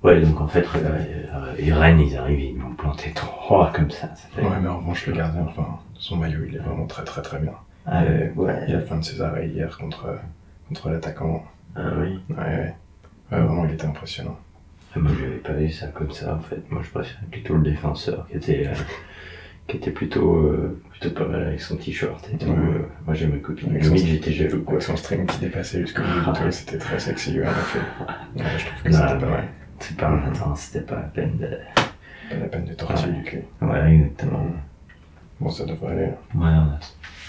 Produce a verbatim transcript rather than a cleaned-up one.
Ouais, donc en fait, euh, les Rennes, ils arrivent, ils m'ont planté trois comme ça. ça fait... Ouais, mais en revanche, le gardien, enfin, son maillot, il est vraiment très très très bien. Ah, et, ouais. et la fin de ses arrêts hier contre, contre l'attaquant. Ah oui. Ouais, ouais. Ouais, vraiment, il était impressionnant. Et moi, j'avais pas vu ça comme ça, en fait. Moi, je préférais plutôt le défenseur qui était, euh, qui était plutôt, euh, plutôt pas mal avec son t-shirt et tout. Ouais. Euh, moi, j'aimais copine. Avec Limite, son- j'étais jaloux, quoi. Avec son string qui dépassait jusqu'au bout du tout, c'était très sexy, ouais, en effet. Ouais, je trouve que Non, c'était pas mais mal. C'est pas, attends, c'était pas la peine de... Pas la peine de tortiller Ouais. du cul. Ouais, exactement. Bon, ça devrait aller. Ouais, on a